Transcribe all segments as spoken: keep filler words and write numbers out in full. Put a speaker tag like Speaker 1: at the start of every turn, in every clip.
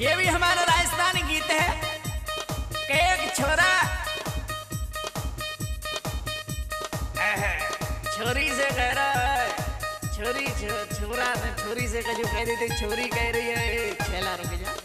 Speaker 1: ये भी हमारा राजस्थानी गीत है। एक छोरा छोरी से कह रहा है, छोरी छो, छोरा ने छोरी से कजू कह देते, छोरी कह रही है छेला रुक जा।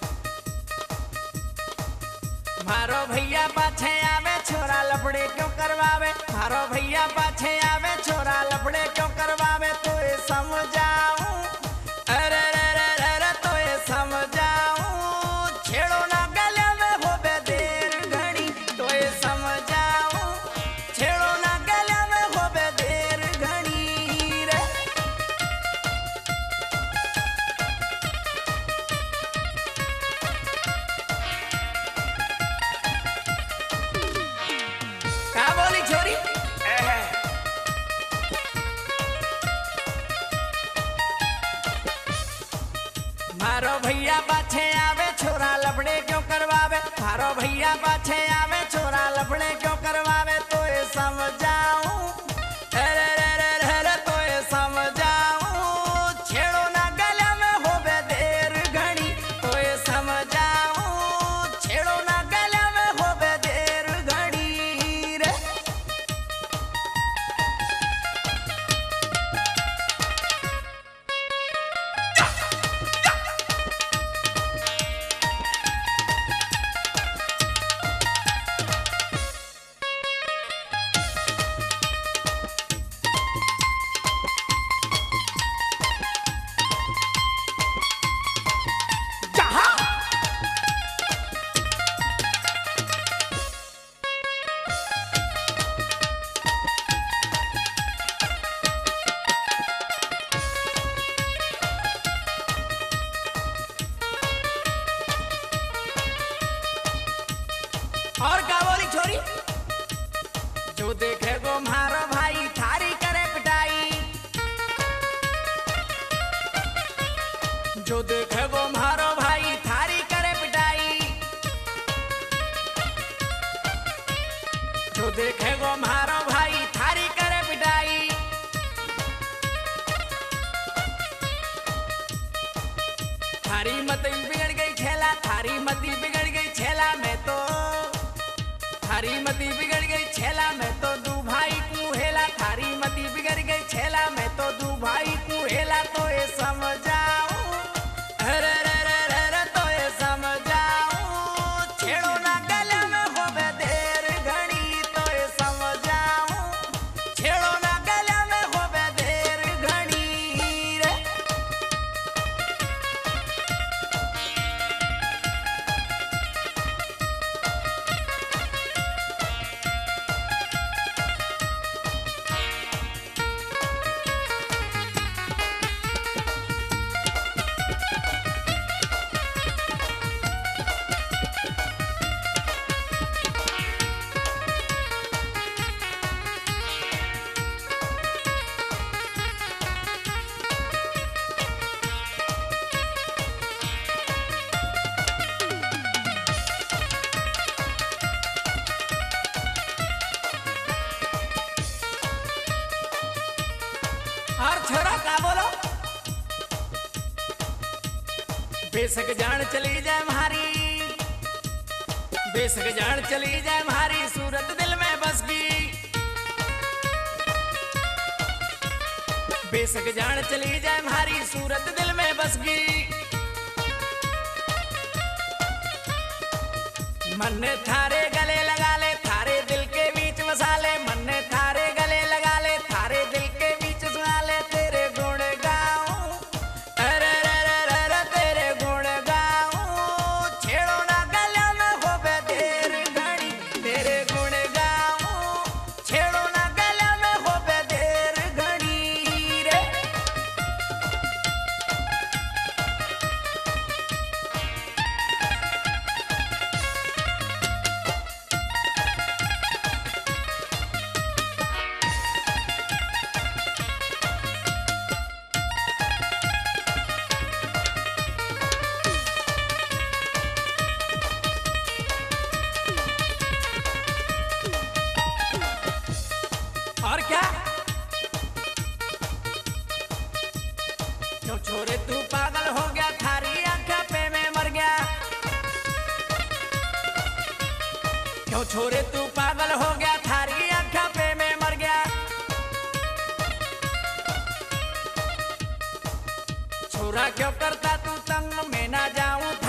Speaker 1: मारो भैया पाछे आवे छोरा लफड़े क्यों करवावे, मारो भैया पाछे आवे छोरा लफड़े क्यों करवावे। तो ये समझाऊं अरे रे रे रे रे तो ये समझाऊं, छेड़ो ना गले में हो बे देर घड़ी। तो ये समझाऊं छेड़ो ना गले में हो बे देर घड़ी रे। क्या बोली छोरी? मारो भैया पाछे आवे छोरा लफड़े क्यों करवावे, मारो भैया पाछे आवे छोरा लफड़े क्यों करवावे। तो ये समझाऊं अरे रे रे रे रे तो ये समझाऊं, छेड़ो ना गले में हो बे देर घड़ी। तो ये समझाऊं छेड़ो ना गले में हो बे देर घड़ी रे। और क्या बोली छोरी? जो देखे गो मारो भाई थारी करे पिटाई, जो देखे गो मारो भाई थारी करे पिटाई, जो देखे गो मारो भाई थारी करे पिटाई। थारी मती बिगड़ गई छेला, थारी मती बिगड़ गई छेला मैं तो, थारी मती बिगड़ गई छेला मैं तो दू भाई कुहेला। थारी मती बिगड़ गई छेला मैं तो दू भाई कुहेला। तो ये समझाऊं अरे रे रे रे रे तो ये समझाऊं, छेड़ो ना गले में हो बे देर घड़ी। तो ये समझाऊं छेड़ो ना गले में हो बे देर घड़ी रे। और छोरा का बोलो? बेशक जान चली जाए हमारी, बेशक जान चली जाए हमारी, सूरत दिल में बस गई। बेशक जान चली जाए हमारी, सूरत दिल में बस गई। मन ने थारे गले लगा ले, थारे दिल के बीच बसा ले। मन ने थारे गले लगा ले, थारे दिल के बीच सुना ले। तेरे गुण गाऊं अरे रे रे रे रे तेरे गुण गाऊं, छेड़ो ना गले में हो बे देर घड़ी। तेरे गुण गाऊं छेड़ो ना गले में हो बे देर घड़ी रे। और क्या क्यों छोरे तू पागल हो गया, थारी आंखें पे में मर गया। क्यों छोरे तू पागल हो गया, थारी आँखा पे मैं मर गया। छोरा क्यों करता तू तंग, मैं ना जाऊं